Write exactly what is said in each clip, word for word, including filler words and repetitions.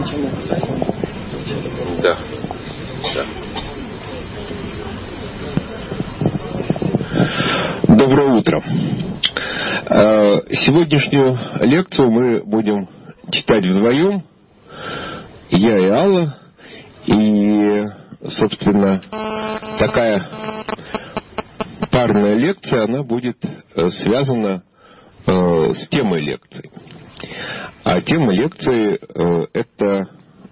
Да. Да. Доброе утро. Сегодняшнюю лекцию мы будем читать вдвоем. Я и Алла. И, собственно, такая парная лекция, она будет связана с темой лекции. А тема лекции — это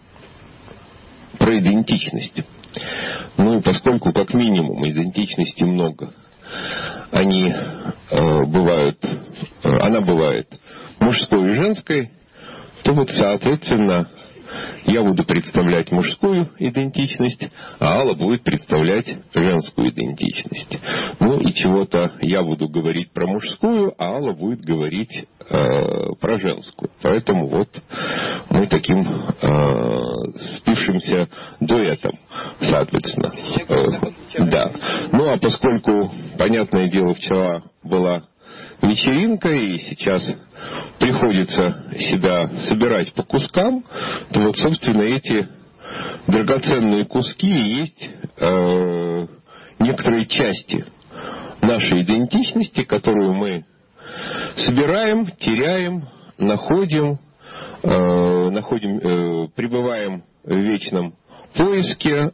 про идентичность. Ну и поскольку как минимум идентичности много, они э, бывают, э, она бывает мужской и женской, то вот соответственно я буду представлять мужскую идентичность, а Алла будет представлять женскую идентичность. Ну и чего-то я буду говорить про мужскую, а Алла будет говорить э, про женскую. Поэтому вот мы таким э, спившимся дуэтом, соответственно. Э, да. Ну а поскольку, понятное дело, вчера была вечеринка, и сейчас приходится себя собирать по кускам, то вот, собственно, эти драгоценные куски есть э, некоторые части нашей идентичности, которую мы собираем, теряем, находим, э, находим э, пребываем в вечном поиске,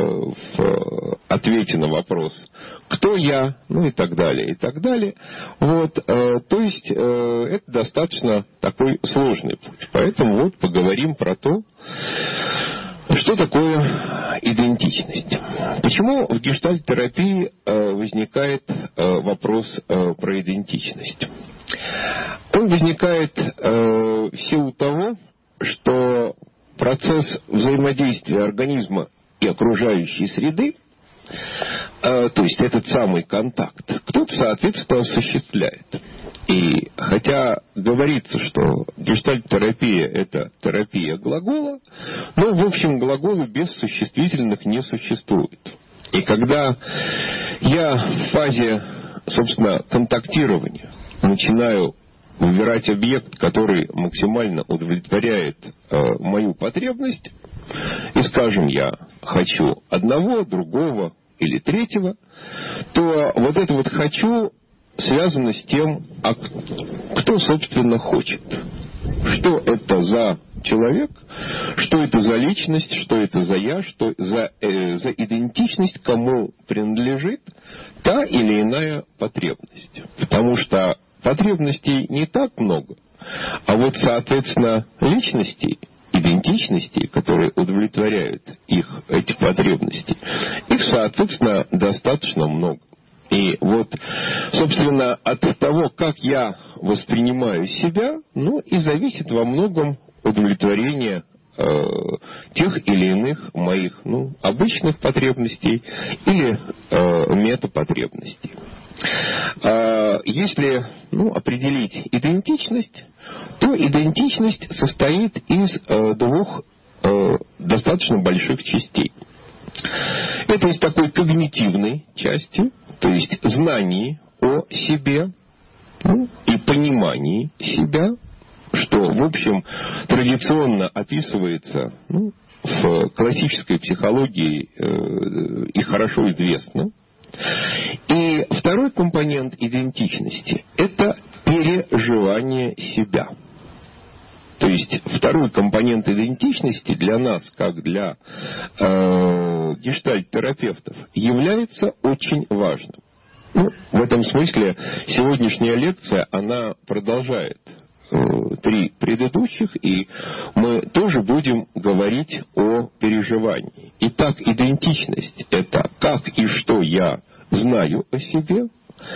в ответе на вопрос «Кто я?», ну и так далее, и так далее. Вот, то есть это достаточно такой сложный путь. Поэтому вот поговорим про то, что такое идентичность. Почему в гештальт-терапии возникает вопрос про идентичность? Он возникает в силу того, что процесс взаимодействия организма и окружающей среды, э, то есть этот самый контакт, кто-то, соответственно, осуществляет. И хотя говорится, что гештальт-терапия — это терапия глагола, но, в общем, глаголы без существительных не существует. И когда я в фазе, собственно, контактирования начинаю выбирать объект, который максимально удовлетворяет э, мою потребность, и, скажем, я хочу одного, другого или третьего, то вот это вот «хочу» связано с тем, а кто, собственно, хочет. Что это за человек, что это за личность, что это за я, что за, э, за идентичность, кому принадлежит та или иная потребность. Потому что потребностей не так много, а вот, соответственно, личностей, идентичностей, которые удовлетворяют их, эти потребности, их, соответственно, достаточно много. И вот, собственно, от того, как я воспринимаю себя, ну и зависит во многом удовлетворение э, тех или иных моих, ну, обычных потребностей или э, метапотребностей. Э, если, ну, определить идентичность, то идентичность состоит из э, двух э, достаточно больших частей. Это из такой когнитивной части, то есть знаний о себе, ну, и понимании себя, что, в общем, традиционно описывается, ну, в классической психологии э, и хорошо известно. И второй компонент идентичности – это переживание себя. То есть второй компонент идентичности для нас, как для э, гештальт-терапевтов, является очень важным. Ну, в этом смысле сегодняшняя лекция, она продолжает э, три предыдущих, и мы тоже будем говорить о переживании. Итак, идентичность – это как и что я знаю о себе,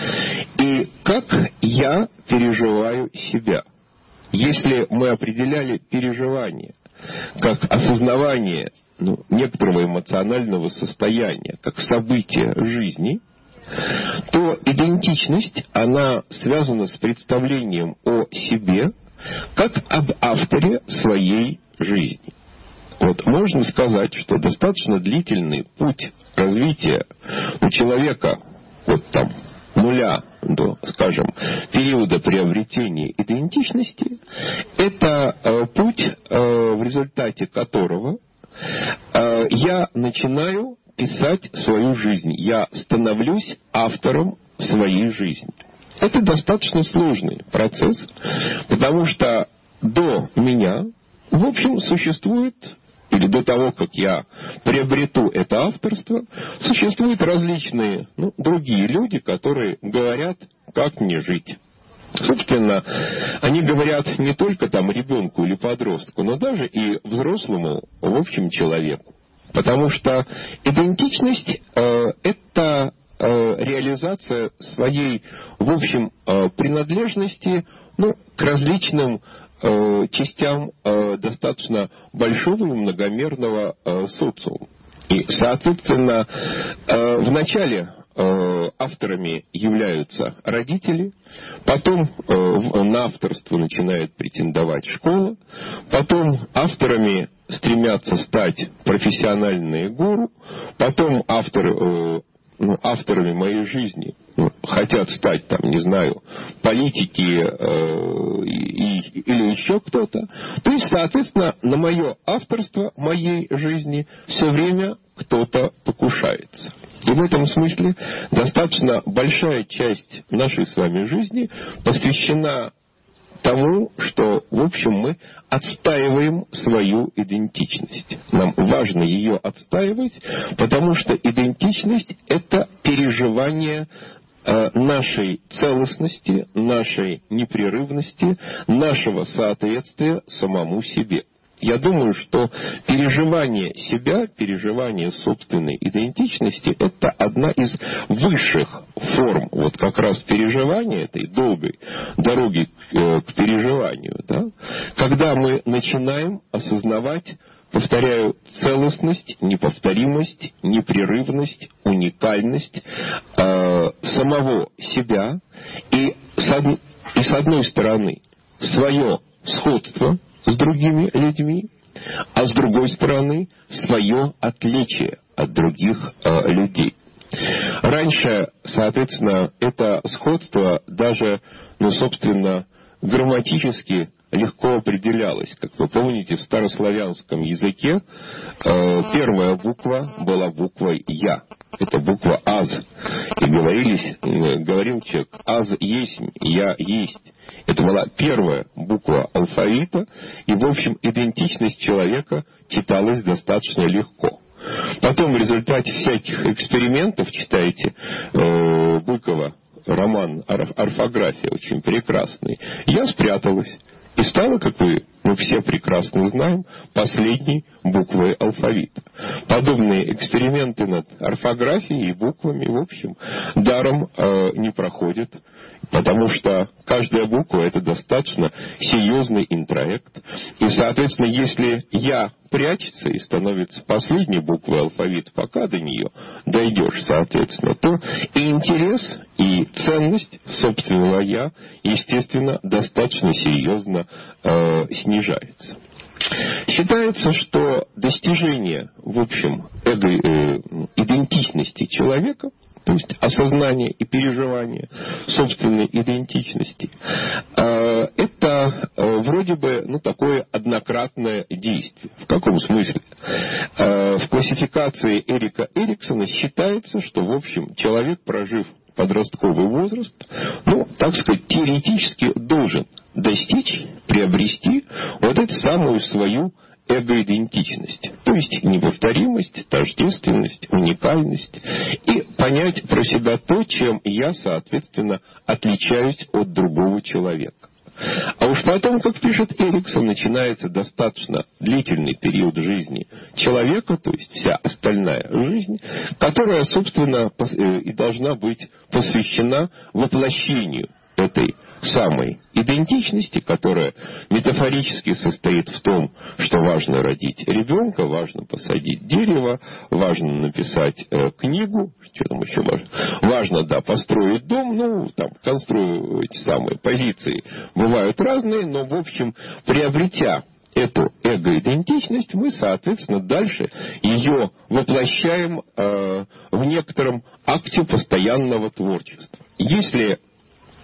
и как я переживаю себя. Если мы определяли переживание как осознавание, ну, некоторого эмоционального состояния, как событие жизни, то идентичность, она связана с представлением о себе как об авторе своей жизни. Вот можно сказать, что достаточно длительный путь развития у человека от там нуля до, скажем, периода приобретения идентичности, это э, путь, э, в результате которого э, я начинаю писать свою жизнь. Я становлюсь автором своей жизни. Это достаточно сложный процесс, потому что до меня, в общем, существует, или до того, как я приобрету это авторство, существуют различные, ну, другие люди, которые говорят, как мне жить. Собственно, они говорят не только там ребенку или подростку, но даже и взрослому, в общем, человеку. Потому что идентичность э, – это э, реализация своей, в общем, э, принадлежности, ну, к различным э, частям э, достаточно большого и многомерного э, социума. И, соответственно, э, вначале э, авторами являются родители, потом э, на авторство начинает претендовать школа, потом авторами стремятся стать профессиональные гуру, потом авторы, э, ну, авторами моей жизни ну, хотят стать, там, не знаю, политики э, и, или еще кто-то. То есть, соответственно, на мое авторство моей жизни все время кто-то покушается. И в этом смысле достаточно большая часть нашей с вами жизни посвящена тому, что, в общем, мы отстаиваем свою идентичность. Нам важно ее отстаивать, потому что идентичность – это переживание э, нашей целостности, нашей непрерывности, нашего соответствия самому себе. Я думаю, что переживание себя, переживание собственной идентичности – это одна из высших форм вот как раз переживания этой долгой дороги к, к переживанию. Да? Когда мы начинаем осознавать, повторяю, целостность, неповторимость, непрерывность, уникальность э, самого себя и с, од... и с одной стороны свое сходство с другими людьми, а с другой стороны свое отличие от других э, людей. Раньше, соответственно, это сходство даже, ну, собственно, грамматически легко определялось. Как вы помните, в старославянском языке э, первая буква была буквой «Я». Это буква «Аз». И говорились, э, говорил человек «Аз есть, я есть». Это была первая буква алфавита, и, в общем, идентичность человека читалась достаточно легко. Потом в результате всяких экспериментов, читайте э, Быкова, роман «Орфография», очень прекрасный, я спряталась. И стала, как вы, мы все прекрасно знаем, последней буквой алфавита. Подобные эксперименты над орфографией и буквами, в общем, даром э, не проходят, потому что каждая буква – это достаточно серьезный интроект. И, соответственно, если «я» прячется и становится последней буквой алфавита, пока до нее дойдешь, соответственно, то и интерес, и ценность собственного «я», естественно, достаточно серьезно э, снижается. Считается, что достижение, в общем, эго, э, идентичности человека, то есть осознание и переживание собственной идентичности, э, это э, вроде бы, ну, такое однократное действие. В каком смысле? Э, в классификации Эрика Эриксона считается, что, в общем, человек, прожив подростковый возраст, ну, так сказать, теоретически должен достичь, приобрести вот эту самую свою эго-идентичность, то есть неповторимость, тождественность, уникальность, и понять про себя то, чем я, соответственно, отличаюсь от другого человека. А уж потом, как пишет Эриксон, начинается достаточно длительный период жизни человека, то есть вся остальная жизнь, которая, собственно, и должна быть посвящена воплощению этой самой идентичности, которая метафорически состоит в том, что важно родить ребенка, важно посадить дерево, важно написать э, книгу, что там еще важно, важно, да, построить дом, ну, там, конструю эти самые позиции бывают разные, но, в общем, приобретя эту эго-идентичность, мы, соответственно, дальше ее воплощаем э, в некотором акте постоянного творчества. Если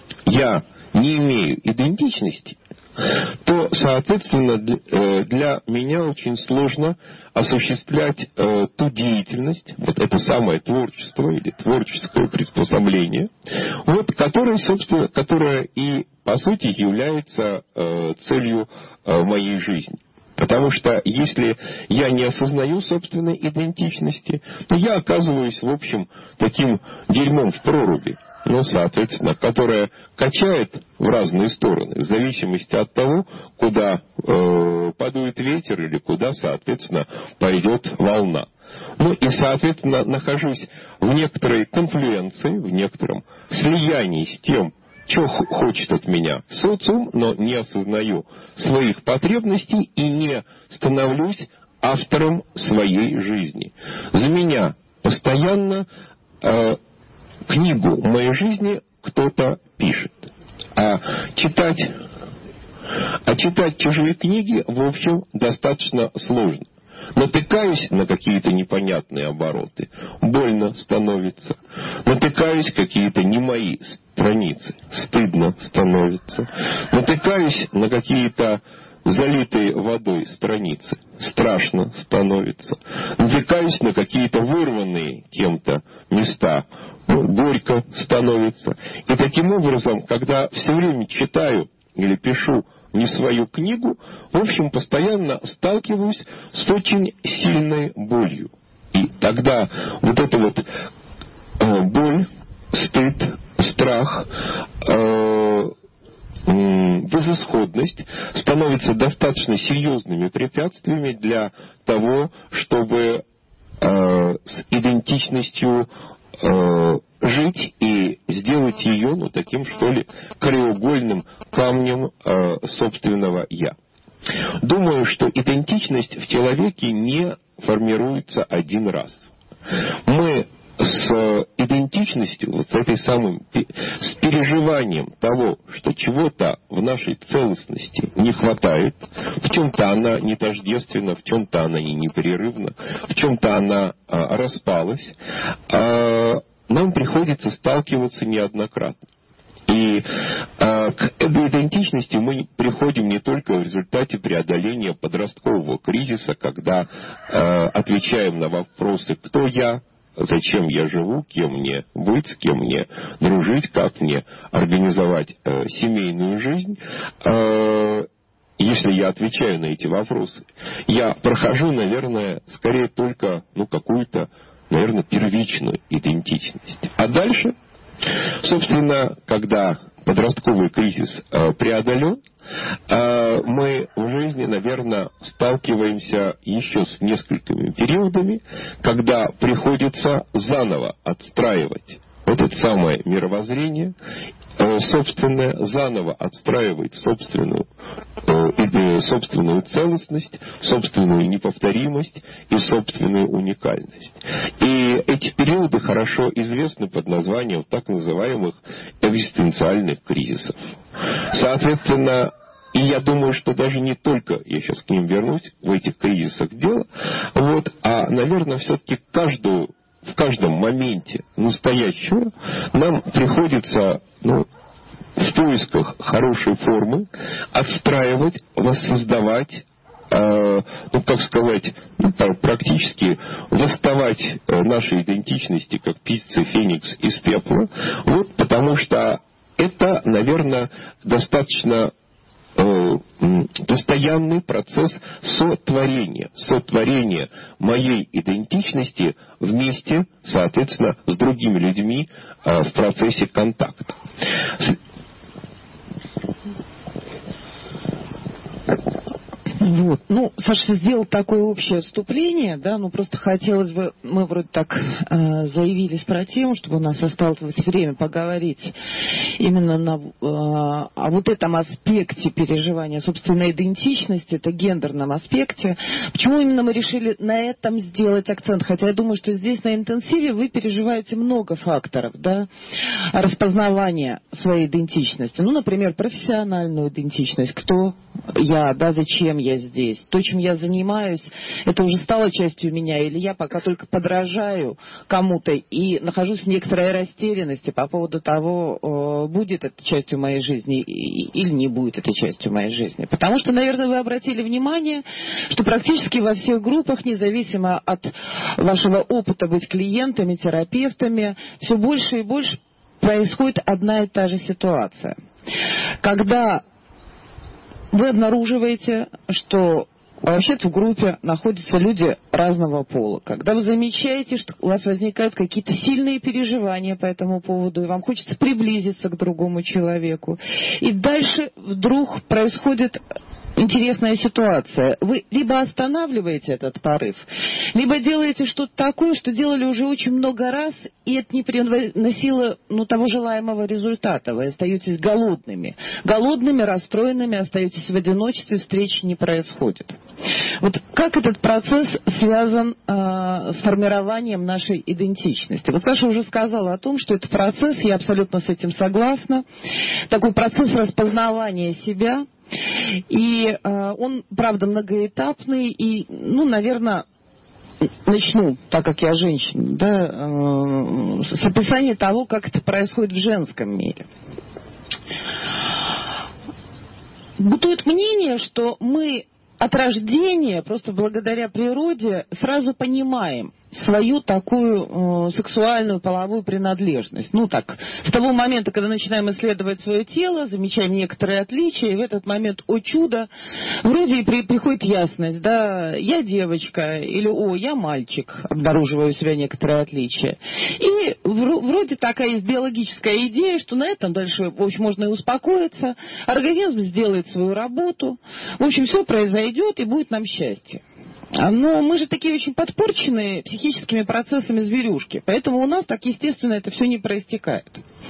я не имею идентичности, то, соответственно, для меня очень сложно осуществлять э, ту деятельность, вот это самое творчество или творческое приспособление, вот, которое, собственно, которое и, по сути, является э, целью э, моей жизни. Потому что если я не осознаю собственной идентичности, то я оказываюсь, в общем, таким дерьмом в проруби. Ну, соответственно, которая качает в разные стороны, в зависимости от того, куда э, подует ветер или куда, соответственно, пойдет волна. Ну и, соответственно, нахожусь в некоторой конфлюенции, в некотором слиянии с тем, что хочет от меня социум, но не осознаю своих потребностей и не становлюсь автором своей жизни. За меня постоянно э, книгу моей жизни кто-то пишет. А читать, а читать чужие книги, в общем, достаточно сложно. Натыкаюсь на какие-то непонятные обороты, больно становится. Натыкаюсь на какие-то не мои страницы, стыдно становится. Натыкаюсь на какие-то залитые водой страницы, страшно становится. Натыкаюсь на какие-то вырванные кем-то места, горько становится. И таким образом, когда все время читаю или пишу не свою книгу, в общем, постоянно сталкиваюсь с очень сильной болью. И тогда вот эта вот э, боль, стыд, страх, э, безысходность становятся достаточно серьезными препятствиями для того, чтобы э, с идентичностью э, жить и сделать ее, ну, таким, что ли, краеугольным камнем э, собственного «я». Думаю, что идентичность в человеке не формируется один раз. Мы с идентичностью, вот с этой самой, с переживанием того, что чего-то в нашей целостности не хватает, в чем-то она не тождественна, в чем-то она не непрерывна, в чем-то она а, распалась, а, нам приходится сталкиваться неоднократно. И а, к этой идентичности мы приходим не только в результате преодоления подросткового кризиса, когда а, отвечаем на вопросы «кто я?», зачем я живу, кем мне быть, с кем мне дружить, как мне организовать э, семейную жизнь. Э, если я отвечаю на эти вопросы, я прохожу, наверное, скорее только ну, какую-то, наверное, первичную идентичность. А дальше, собственно, когда подростковый кризис э, преодолен, э, мы в жизни, наверное, сталкиваемся еще с несколькими периодами, когда приходится заново отстраивать вот это самое мировоззрение, э, собственное, заново отстраивать собственную, э, собственную целостность, собственную неповторимость и собственную уникальность. И эти периоды хорошо известны под названием так называемых экзистенциальных кризисов. Соответственно, и я думаю, что даже не только, я сейчас к ним вернусь, в этих кризисах дело, вот, а, наверное, все-таки каждую, в каждом моменте настоящего нам приходится, ну, в поисках хорошей формы отстраивать, воссоздавать, э, ну, как сказать, ну, практически восставать наши идентичности, как птицы Феникс из пепла, вот, потому что это, наверное, достаточно э, постоянный процесс сотворения, сотворения моей идентичности вместе, соответственно, с другими людьми э, в процессе контакта. Вот. Ну, Саша сделал такое общее вступление, да, ну просто хотелось бы, мы вроде так э, заявились про тему, чтобы у нас осталось время поговорить именно на, э, о вот этом аспекте переживания собственной идентичности, это гендерном аспекте. Почему именно мы решили на этом сделать акцент? Хотя я думаю, что здесь на интенсиве вы переживаете много факторов, да, распознавания своей идентичности. Ну, например, профессиональную идентичность. Кто я, да, зачем я здесь, то, чем я занимаюсь, это уже стало частью меня, или я пока только подражаю кому-то и нахожусь в некоторой растерянности по поводу того, будет это частью моей жизни или не будет этой частью моей жизни. Потому что, наверное, вы обратили внимание, что практически во всех группах, независимо от вашего опыта быть клиентами, терапевтами, все больше и больше происходит одна и та же ситуация. Когда вы обнаруживаете, что вообще-то в группе находятся люди разного пола. Когда вы замечаете, что у вас возникают какие-то сильные переживания по этому поводу, и вам хочется приблизиться к другому человеку, и дальше вдруг происходит интересная ситуация. Вы либо останавливаете этот порыв, либо делаете что-то такое, что делали уже очень много раз, и это не приносило, ну, того желаемого результата. Вы остаетесь голодными. Голодными, расстроенными, остаетесь в одиночестве, встречи не происходит. Вот как этот процесс связан э, с формированием нашей идентичности? Вот Саша уже сказала о том, что это процесс, я абсолютно с этим согласна, такой процесс распознавания себя. И э, он, правда, многоэтапный, и, ну, наверное, начну, так как я женщина, да, э, с описания того, как это происходит в женском мире. Бытует мнение, что мы от рождения, просто благодаря природе, сразу понимаем свою такую э, сексуальную половую принадлежность. Ну так, с того момента, когда начинаем исследовать свое тело, замечаем некоторые отличия, и в этот момент, о чудо, вроде и при, приходит ясность, да, я девочка, или о, я мальчик, обнаруживаю у себя некоторые отличия. И в, вроде такая есть биологическая идея, что на этом дальше, в общем, можно и успокоиться, организм сделает свою работу, в общем, все произойдет и будет нам счастье. Но мы же такие очень подпорченные психическими процессами зверюшки, поэтому у нас так, естественно, это все не проистекает.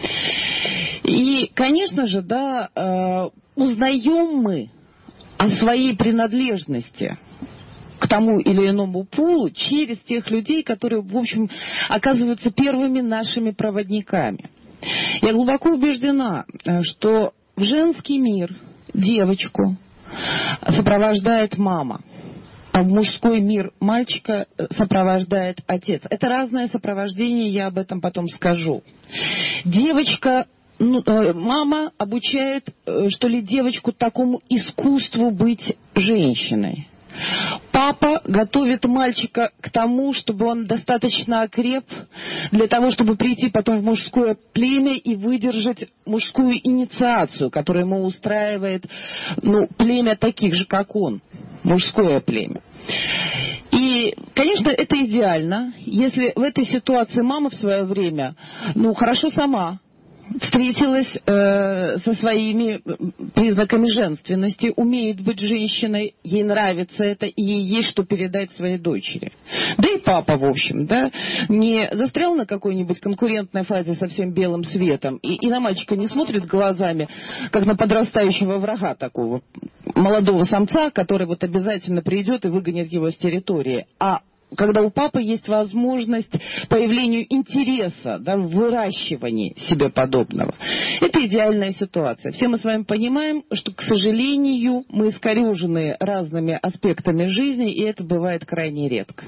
И, конечно же, да, э, узнаем мы о своей принадлежности к тому или иному полу через тех людей, которые, в общем, оказываются первыми нашими проводниками. Я глубоко убеждена, что в женский мир девочку сопровождает мама, а в мужской мир мальчика сопровождает отец. Это разное сопровождение, я об этом потом скажу. Девочка, ну, мама обучает, что ли, девочку такому искусству быть женщиной. Папа готовит мальчика к тому, чтобы он достаточно окреп для того, чтобы прийти потом в мужское племя и выдержать мужскую инициацию, которую ему устраивает, ну, племя таких же, как он, мужское племя. И, конечно, это идеально, если в этой ситуации мама в свое время, ну, хорошо сама встретилась э, со своими признаками женственности, умеет быть женщиной, ей нравится это, и ей есть что передать своей дочери. Да и папа, в общем, да, не застрял на какой-нибудь конкурентной фазе со всем белым светом, и, и на мальчика не смотрит глазами, как на подрастающего врага такого, молодого самца, который вот обязательно придет и выгонит его с территории, а когда у папы есть возможность появлению интереса, да, в выращивании себе подобного. Это идеальная ситуация. Все мы с вами понимаем, что, к сожалению, мы искорежены разными аспектами жизни, и это бывает крайне редко.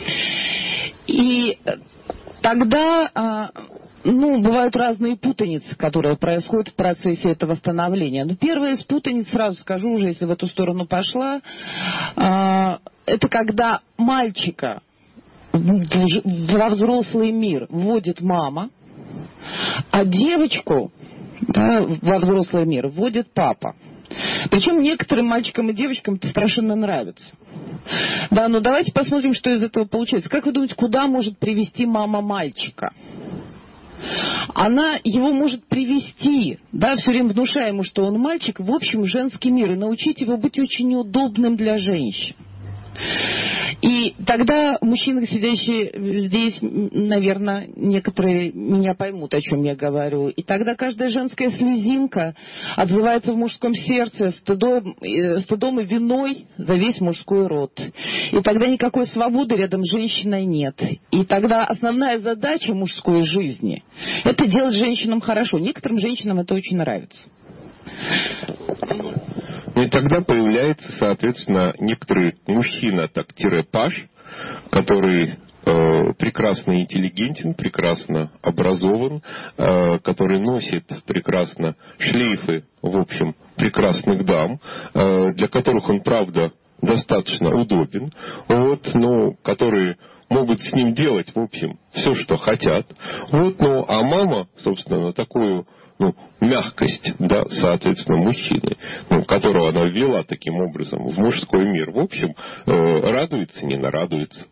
И тогда, ну, бывают разные путаницы, которые происходят в процессе этого становления. Но первая из путаниц, сразу скажу уже, если в эту сторону пошла, это когда мальчика во взрослый мир вводит мама, а девочку, да, во взрослый мир вводит папа. Причем некоторым мальчикам и девочкам это страшенно нравится. Да, но давайте посмотрим, что из этого получается. Как вы думаете, куда может привести мама мальчика? Она его может привести, да, все время внушая ему, что он мальчик, в общем, женский мир, и научить его быть очень удобным для женщин. И тогда мужчины, сидящие здесь, наверное, некоторые меня поймут, о чем я говорю. И тогда каждая женская слезинка отзывается в мужском сердце стыдом, стыдом и виной за весь мужской род. И тогда никакой свободы рядом с женщиной нет. И тогда основная задача мужской жизни – это делать женщинам хорошо. Некоторым женщинам это очень нравится. Ну, Ну и тогда появляется, соответственно, некоторый мужчина, так, тире-паж, который э, прекрасно интеллигентен, прекрасно образован, э, который носит прекрасно шлейфы, в общем, прекрасных дам, э, для которых он, правда, достаточно удобен, вот, но которые могут с ним делать, в общем, все, что хотят. Вот, ну, а мама, собственно, на такую, ну, мягкость, да, соответственно, мужчины, ну, которого она ввела таким образом в мужской мир, в общем, э, радуется, не нарадуется.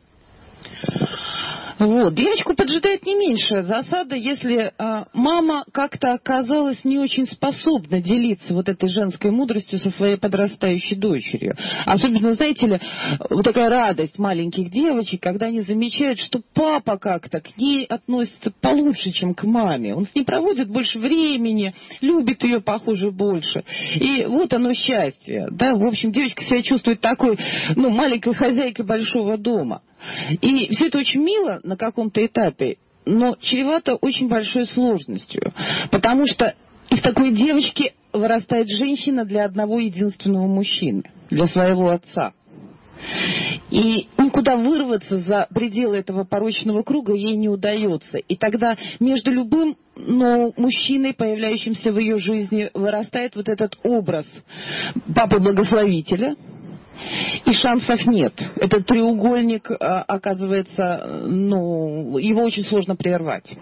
Вот. Девочку поджидает не меньшая засада, если а, мама как-то оказалась не очень способна делиться вот этой женской мудростью со своей подрастающей дочерью. Особенно, знаете ли, вот такая радость маленьких девочек, когда они замечают, что папа как-то к ней относится получше, чем к маме. Он с ней проводит больше времени, любит ее, похоже, больше. И вот оно счастье. Да? В общем, девочка себя чувствует такой, ну, маленькой хозяйкой большого дома. И все это очень мило на каком-то этапе, но чревато очень большой сложностью. Потому что из такой девочки вырастает женщина для одного единственного мужчины, для своего отца. И никуда вырваться за пределы этого порочного круга ей не удается. И тогда между любым, но мужчиной, появляющимся в ее жизни, вырастает вот этот образ папы-благословителя. И шансов нет. Этот треугольник, оказывается, ну, его очень сложно прервать.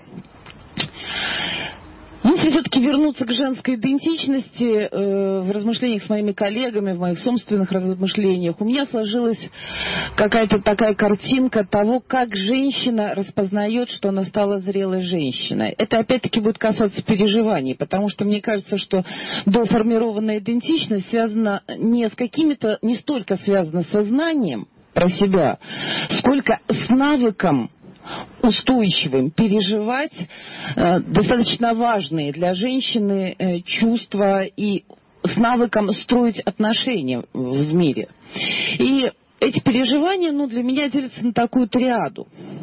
Если все-таки вернуться к женской идентичности, э, в размышлениях с моими коллегами, в моих собственных размышлениях, у меня сложилась какая-то такая картинка того, как женщина распознает, что она стала зрелой женщиной. Это опять-таки будет касаться переживаний, потому что мне кажется, что доформированная идентичность связана не с какими-то, не столько связана с сознанием про себя, сколько с навыком устойчивым переживать э, достаточно важные для женщины э, чувства и с навыком строить отношения в мире. И эти переживания, ну, для меня делятся на такую триаду.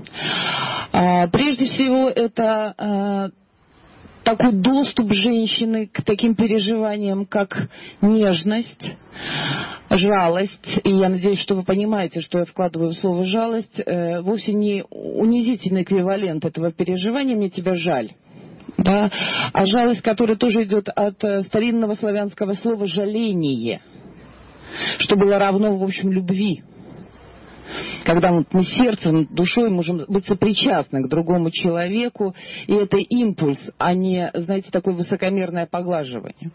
А, прежде всего, это а, такой доступ женщины к таким переживаниям, как нежность, жалость, и я надеюсь, что вы понимаете, что я вкладываю в слово жалость, э, вовсе не унизительный эквивалент этого переживания «мне тебя жаль», да, а жалость, которая тоже идет от э, старинного славянского слова «жаление», что было равно, в общем, любви. Когда вот мы сердцем, душой можем быть сопричастны к другому человеку, и это импульс, а не, знаете, такое высокомерное поглаживание.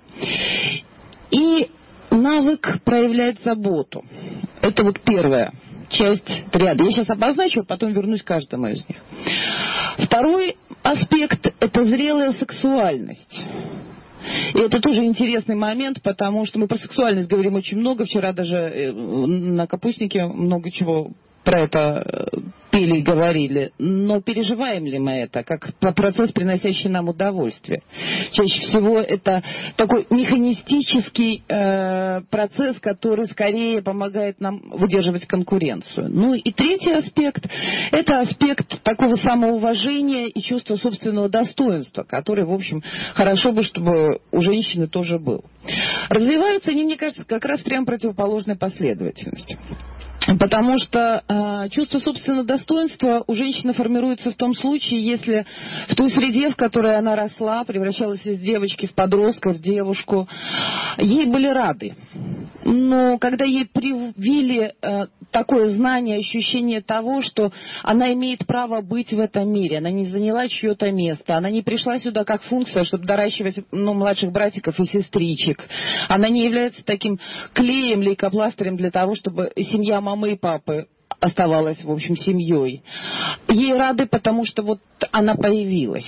И навык проявлять заботу. Это вот первая часть триады. Я сейчас обозначу, а потом вернусь к каждому из них. Второй аспект – это зрелая сексуальность. И это тоже интересный момент, потому что мы про сексуальность говорим очень много. Вчера даже на капустнике много чего про это пели и говорили. Но переживаем ли мы это как процесс, приносящий нам удовольствие? Чаще всего это такой механистический э, процесс, который скорее помогает нам выдерживать конкуренцию. Ну и третий аспект – это аспект такого самоуважения и чувства собственного достоинства, который, в общем, хорошо бы, чтобы у женщины тоже был. Развиваются они, мне кажется, как раз прям противоположной последовательности. Потому что э, чувство собственного достоинства у женщины формируется в том случае, если в той среде, в которой она росла, превращалась из девочки в подростка, в девушку, ей были рады. Но когда ей привили э, такое знание, ощущение того, что она имеет право быть в этом мире, она не заняла чье-то место, она не пришла сюда как функция, чтобы доращивать, ну, младших братиков и сестричек, она не является таким клеем, лейкопластырем для того, чтобы семья мамы и папы оставалась, в общем, семьей. Ей рады, потому что вот она появилась.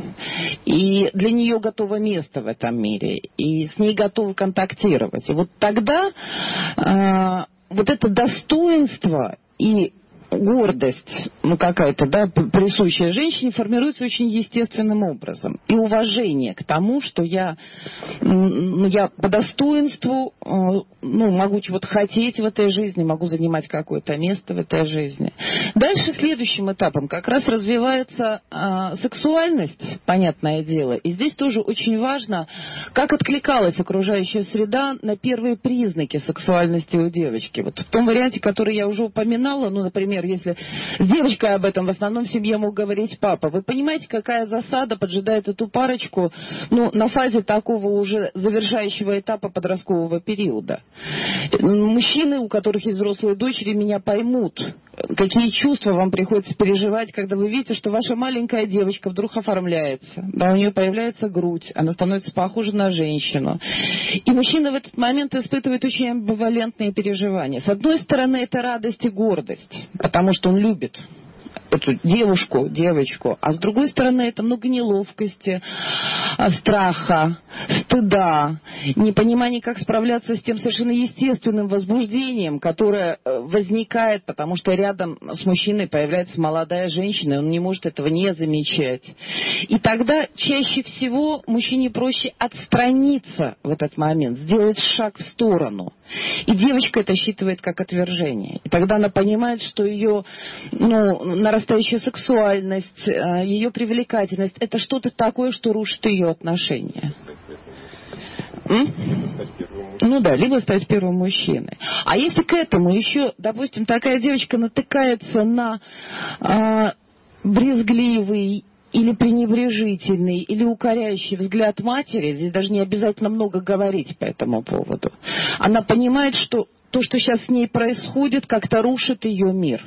И для нее готово место в этом мире. И с ней готовы контактировать. И вот тогда э, вот это достоинство и гордость, ну какая-то, да, присущая женщине, формируется очень естественным образом. И уважение к тому, что я, ну, я по достоинству, ну, могу чего-то хотеть в этой жизни, могу занимать какое-то место в этой жизни. Дальше следующим этапом как раз развивается а, сексуальность, понятное дело. И здесь тоже очень важно, как откликалась окружающая среда на первые признаки сексуальности у девочки. Вот в том варианте, который я уже упоминала, ну, например, если с девочкой об этом в основном в семье мог говорить папа. Вы понимаете, какая засада поджидает эту парочку, ну, на фазе такого уже завершающего этапа подросткового периода. Мужчины, у которых есть взрослые дочери, меня поймут, какие чувства вам приходится переживать, когда вы видите, что ваша маленькая девочка вдруг оформляется, да, у нее появляется грудь, она становится похожа на женщину. И мужчина в этот момент испытывает очень амбивалентные переживания. С одной стороны, это радость и гордость, потому что он любит эту девушку, девочку, а с другой стороны, это много неловкости, страха, стыда, непонимания, как справляться с тем совершенно естественным возбуждением, которое возникает, потому что рядом с мужчиной появляется молодая женщина, и он не может этого не замечать. И тогда чаще всего мужчине проще отстраниться в этот момент, сделать шаг в сторону. И девочка это считывает как отвержение. И тогда она понимает, что ее, ну, нарастающая сексуальность, ее привлекательность — это что-то такое, что рушит ее отношения. М? Ну да, либо стать первым мужчиной. А если к этому еще, допустим, такая девочка натыкается на а, брезгливый или пренебрежительный, или укоряющий взгляд матери, здесь даже не обязательно много говорить по этому поводу. Она понимает, что то, что сейчас с ней происходит, как-то рушит ее мир.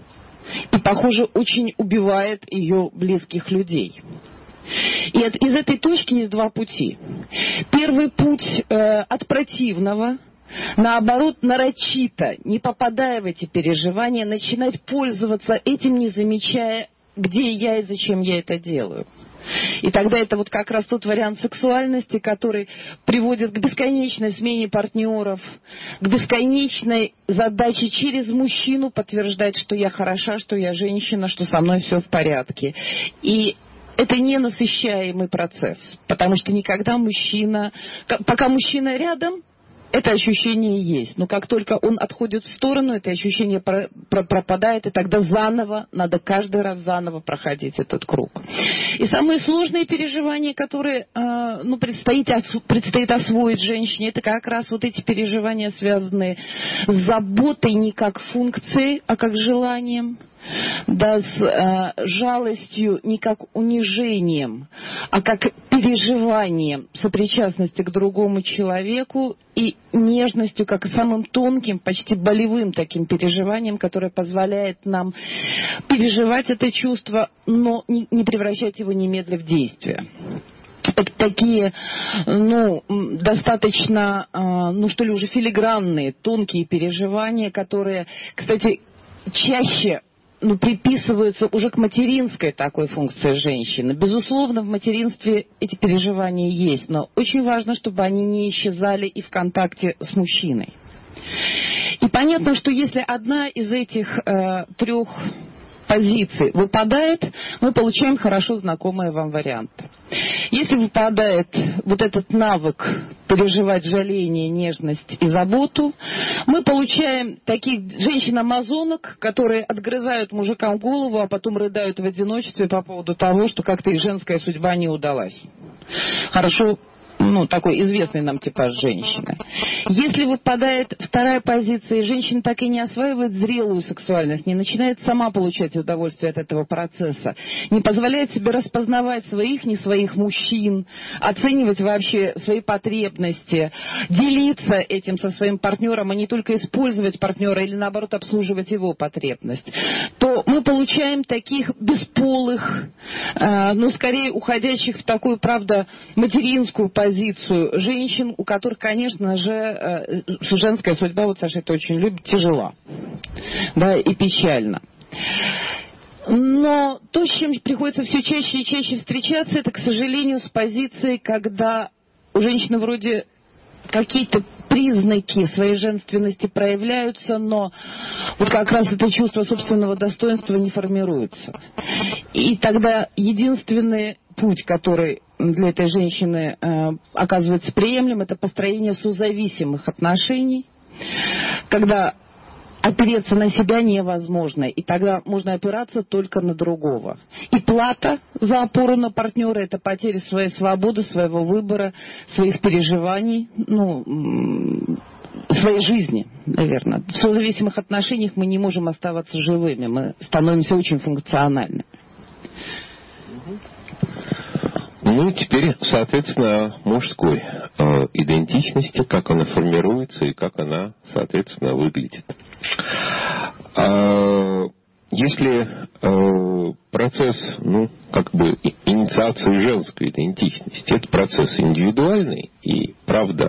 И, похоже, очень убивает ее близких людей. И от, из этой точки есть два пути. Первый путь э, от противного, наоборот, нарочито, не попадая в эти переживания, начинать пользоваться этим, не замечая, где я и зачем я это делаю. И тогда это вот как раз тот вариант сексуальности, который приводит к бесконечной смене партнеров, к бесконечной задаче через мужчину подтверждать, что я хороша, что я женщина, что со мной все в порядке. И это ненасыщаемый процесс, потому что никогда мужчина, пока мужчина рядом, это ощущение есть. Но как только он отходит в сторону, это ощущение про, про, пропадает, и тогда заново, надо каждый раз заново проходить этот круг. И самые сложные переживания, которые э, ну, предстоит, предстоит освоить женщине, это как раз вот эти переживания, связанные с заботой не как функцией, а как желанием. Да, с э, жалостью не как унижением, а как переживанием сопричастности к другому человеку и нежностью как самым тонким, почти болевым таким переживанием, которое позволяет нам переживать это чувство, но не, не превращать его немедля в действие. Это такие, ну, достаточно, э, ну что ли, уже филигранные, тонкие переживания, которые, кстати, чаще ну, приписываются уже к материнской такой функции женщины. Безусловно, в материнстве эти переживания есть, но очень важно, чтобы они не исчезали и в контакте с мужчиной. И понятно, что если одна из этих э, трех позиций выпадает, мы получаем хорошо знакомые вам варианты. Если выпадает вот этот навык переживать жаление, нежность и заботу, мы получаем таких женщин-амазонок, которые отгрызают мужикам голову, а потом рыдают в одиночестве по поводу того, что как-то их женская судьба не удалась. Хорошо, ну, такой известный нам типаж женщины. Если выпадает вторая позиция, и женщина так и не осваивает зрелую сексуальность, не начинает сама получать удовольствие от этого процесса, не позволяет себе распознавать своих, не своих мужчин, оценивать вообще свои потребности, делиться этим со своим партнером, а не только использовать партнера или, наоборот, обслуживать его потребность, то мы получаем таких бесполых, э, ну, скорее уходящих в такую, правда, материнскую позицию, позицию женщин, у которых, конечно же, женская судьба, вот Саша это очень любит, тяжела, да, и печально. Но то, с чем приходится все чаще и чаще встречаться, это, к сожалению, с позицией, когда у женщины вроде какие-то признаки своей женственности проявляются, но вот как раз это чувство собственного достоинства не формируется. И тогда единственный путь, который для этой женщины э, оказывается приемлем, это построение созависимых отношений, когда опереться на себя невозможно, и тогда можно опираться только на другого. И плата за опору на партнера — это потеря своей свободы, своего выбора, своих переживаний, ну, своей жизни, наверное. В созависимых отношениях мы не можем оставаться живыми, мы становимся очень функциональными. Ну, теперь, соответственно, мужской э, идентичности, как она формируется и как она, соответственно, выглядит. А, если э, процесс, ну, как бы инициации женской идентичности, это процесс индивидуальный, и, правда,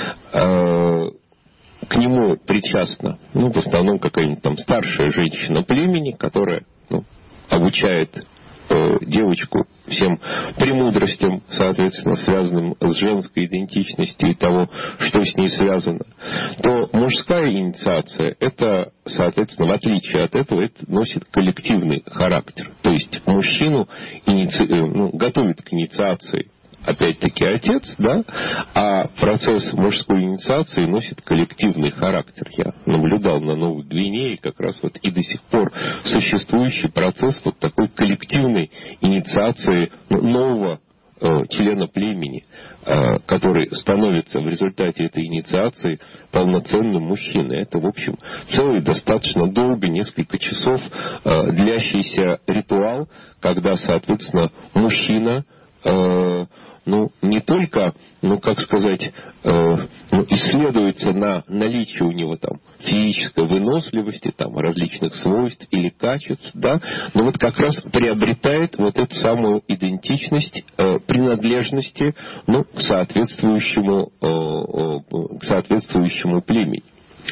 э, к нему причастна, ну, в основном какая-нибудь там старшая женщина племени, которая, ну, обучает девочку всем премудростям, соответственно, связанным с женской идентичностью и того, что с ней связано, то мужская инициация, это, соответственно, в отличие от этого, это носит коллективный характер. То есть мужчину иници... ну, готовит к инициации опять-таки отец, да, а процесс мужской инициации носит коллективный характер. Я наблюдал на Новой Гвинее как раз вот и до сих пор существующий процесс вот такой коллективной инициации нового э, члена племени, э, который становится в результате этой инициации полноценным мужчиной. Это, в общем, целый достаточно долго, несколько часов э, длящийся ритуал, когда, соответственно, мужчина э, ну, не только, ну, как сказать, э, ну, исследуется на наличие у него там физической выносливости, там, различных свойств или качеств, да, но вот как раз приобретает вот эту самую идентичность э, принадлежности, ну, к соответствующему, э, э, к соответствующему племени.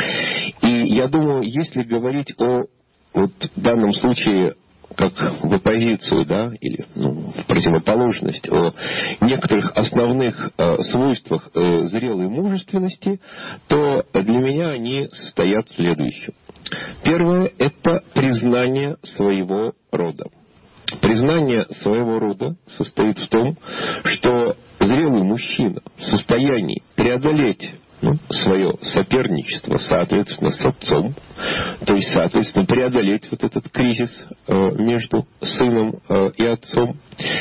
И я думаю, если говорить о, вот в данном случае, как в оппозицию, да, или ну, в противоположность, о некоторых основных э, свойствах э, зрелой мужественности, то для меня они состоят в следующем. Первое – это признание своего рода. Признание своего рода состоит в том, что зрелый мужчина в состоянии преодолеть ну, свое соперничество, соответственно, с отцом, то есть, соответственно, преодолеть вот этот кризис э, между сыном э, и отцом,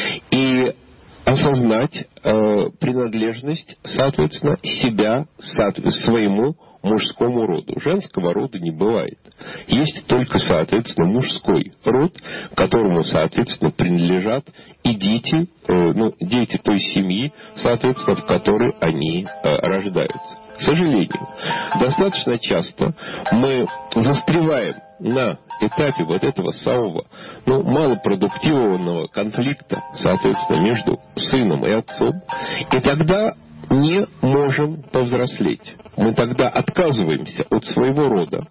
и осознать э, принадлежность, соответственно, себя соответственно, своему мужскому роду. Женского рода не бывает. Есть только, соответственно, мужской род, которому, соответственно, принадлежат и дети, э, ну, дети той семьи, соответственно, в которой они э, рождаются. К сожалению, достаточно часто мы застреваем на этапе вот этого самого, ну, малопродуктивного конфликта, соответственно, между сыном и отцом, и тогда не можем повзрослеть. Мы тогда отказываемся от своего рода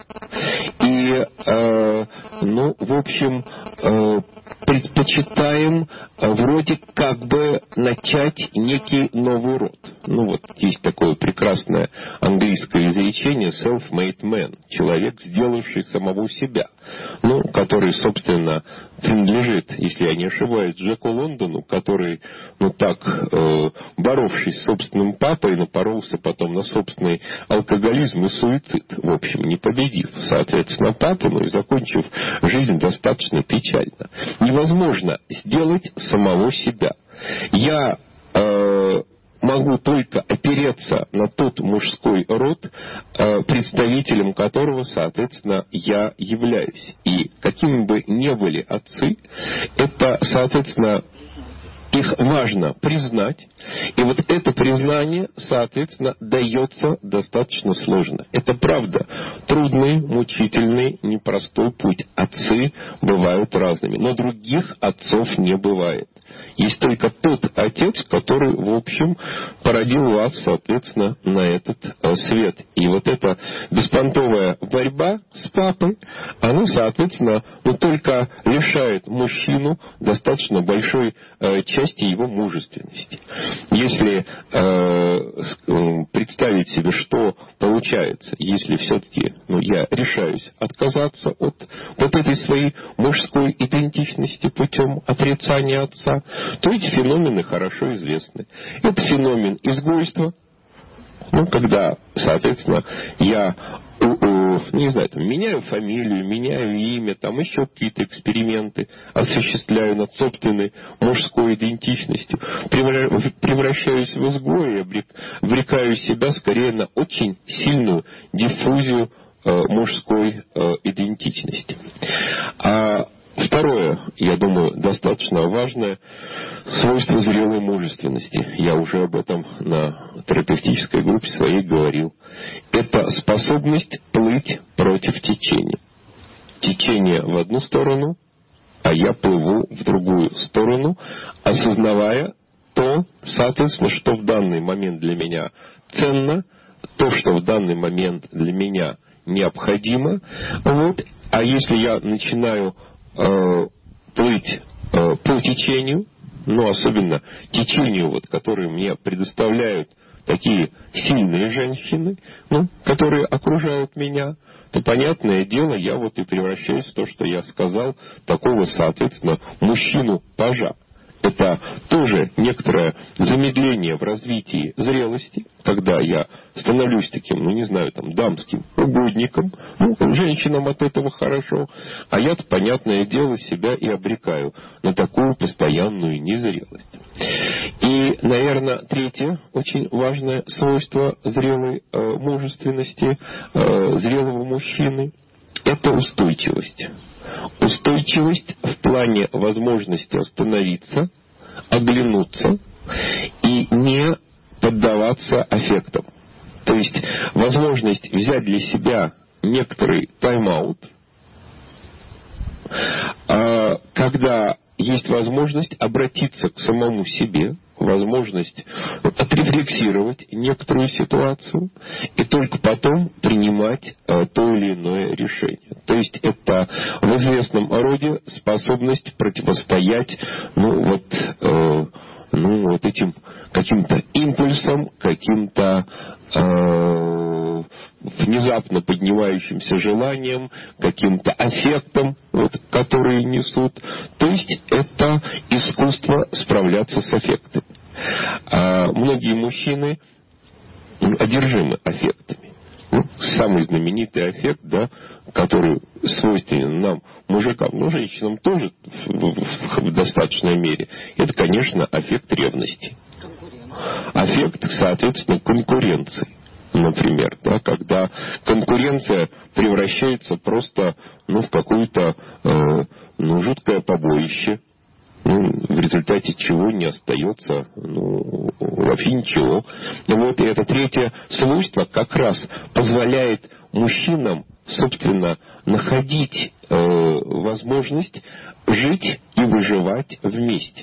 и, э, ну, в общем, э, предпочитаем э, вроде как бы начать некий новый род. Ну вот, есть такое прекрасное английское изречение self-made man, человек, сделавший самого себя, ну, который, собственно, принадлежит, если я не ошибаюсь, Джеку Лондону, который, ну так, э, боровшись с собственным папой, напоролся потом на собственный алкоголизм и суицид, в общем, не победив, соответственно, папу, но и закончив жизнь достаточно печально. Невозможно сделать самого себя. Я э, могу только опереться на тот мужской род, э, представителем которого, соответственно, я являюсь. И какими бы ни были отцы, это, соответственно, их важно признать, и вот это признание, соответственно, дается достаточно сложно. Это правда. Трудный, мучительный, непростой путь. Отцы бывают разными, но других отцов не бывает. Есть только тот отец, который, в общем, породил вас, соответственно, на этот э, свет. И вот эта беспонтовая борьба с папой, она, соответственно, ну, только лишает мужчину достаточно большой э, части его мужественности. Если э, представить себе, что получается, если все-таки ну, я решаюсь отказаться от вот этой своей мужской идентичности путем отрицания отца, то эти феномены хорошо известны. Это феномен изгойства, ну, когда, соответственно, я, не знаю, там, меняю фамилию, меняю имя, там еще какие-то эксперименты осуществляю над собственной мужской идентичностью, превращаюсь в изгоя, обрекаю себя скорее на очень сильную диффузию э, мужской э, идентичности. А второе, я думаю, достаточно важное свойство зрелой мужественности. Я уже об этом на терапевтической группе своей говорил. Это способность плыть против течения. Течение в одну сторону, а я плыву в другую сторону, осознавая то, соответственно, что в данный момент для меня ценно, то, что в данный момент для меня необходимо. Вот. А если я начинаю э, плыть э, по течению, ну, особенно течению, вот, которые мне предоставляют такие сильные женщины, ну, которые окружают меня, то, понятное дело, я вот и превращаюсь в то, что я сказал, такого, соответственно, мужчину-пажа. Это тоже некоторое замедление в развитии зрелости, когда я становлюсь таким, ну не знаю, там, дамским угодником, ну, женщинам от этого хорошо, а я-то, понятное дело, себя и обрекаю на такую постоянную незрелость. И, наверное, третье очень важное свойство зрелой э, мужественности, э, зрелого мужчины – это устойчивость. Устойчивость в плане возможности остановиться, оглянуться и не поддаваться аффектам. То есть возможность взять для себя некоторый тайм-аут, когда есть возможность обратиться к самому себе, возможность отрефлексировать некоторую ситуацию и только потом принимать э, то или иное решение. То есть это в известном роде способность противостоять ну, вот, э, ну, вот этим каким-то импульсам, каким-то э, внезапно поднимающимся желаниям, каким-то аффектам, вот, которые несут. То есть это искусство справляться с аффектами. А многие мужчины одержимы аффектами. Ну, самый знаменитый аффект, да, который свойственен нам, мужикам, но женщинам тоже в, в, в достаточной мере, это, конечно, аффект ревности. Аффект, соответственно, конкуренции. Например, да, когда конкуренция превращается просто ну, в какое-то э, ну, жуткое побоище, ну, в результате чего не остается ну, вообще ничего. Вот, и это третье свойство как раз позволяет мужчинам, собственно, находить э, возможность жить и выживать вместе.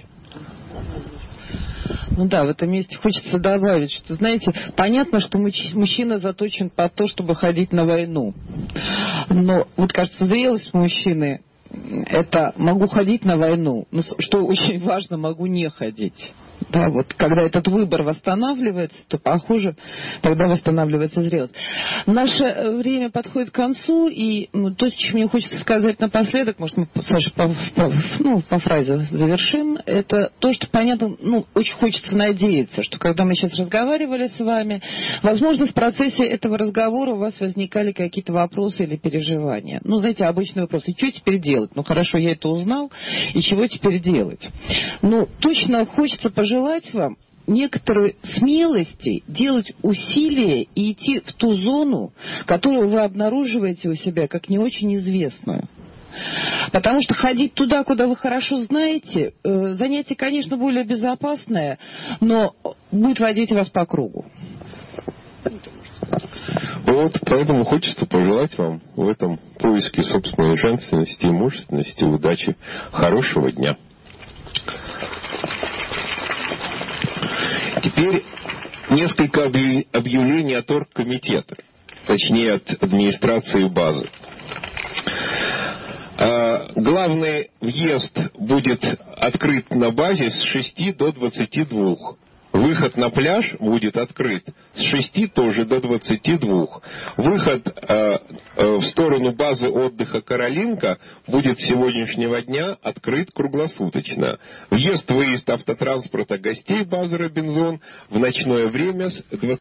Ну да, в этом месте хочется добавить, что, знаете, понятно, что мужчина заточен под то, чтобы ходить на войну. Но, вот кажется, зрелость мужчины – это могу ходить на войну, но, что очень важно, могу не ходить. Да, вот когда этот выбор восстанавливается, то, похоже, тогда восстанавливается зрелость. Наше время подходит к концу, и ну, то, что мне хочется сказать напоследок, может, мы, Саша, по, по, ну, по фразе завершим, это то, что, понятно, ну, очень хочется надеяться, что когда мы сейчас разговаривали с вами, возможно, в процессе этого разговора у вас возникали какие-то вопросы или переживания. Ну, знаете, обычные вопросы. И что теперь делать? Ну, хорошо, я это узнал, и чего теперь делать? Ну, точно хочется пожелать вам некоторой смелости делать усилия и идти в ту зону, которую вы обнаруживаете у себя как не очень известную. Потому что ходить туда, куда вы хорошо знаете, э, занятие, конечно, более безопасное, но будет водить вас по кругу. Вот, поэтому хочется пожелать вам в этом поиске собственной женственности и мужественности удачи. Хорошего дня. Теперь несколько объявлений от оргкомитета, точнее от администрации базы. Главный въезд будет открыт на базе с шести до двадцати двух. Выход на пляж будет открыт с шести тоже до двадцати двух. Выход э, э, в сторону базы отдыха «Каролинка» будет с сегодняшнего дня открыт круглосуточно. Въезд-выезд автотранспорта гостей базы «Робинзон» в ночное время с двадцати